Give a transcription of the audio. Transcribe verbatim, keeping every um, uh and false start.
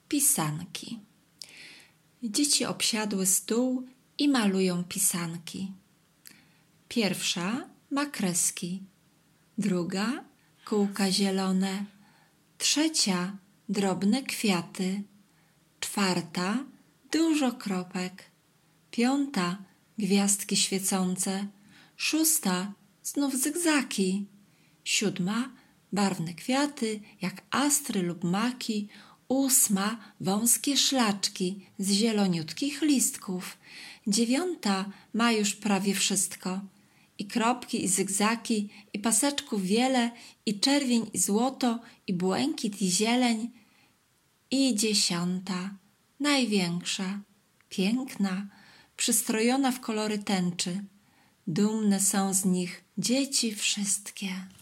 Pisanki. Dzieci obsiadły stół i malują pisanki. Pierwsza ma kreski, druga kółka zielone, trzecia drobne kwiaty, czwarta dużo kropek, piąta gwiazdki świecące, szósta znów zygzaki, siódma barwne kwiaty jak astry lub maki, ósma wąskie szlaczki z zieloniutkich listków, dziewiąta ma już prawie wszystko. I kropki, i zygzaki, i paseczków wiele, i czerwień, i złoto, i błękit, i zieleń. I dziesiąta, największa, piękna, przystrojona w kolory tęczy. Dumne są z nich dzieci wszystkie.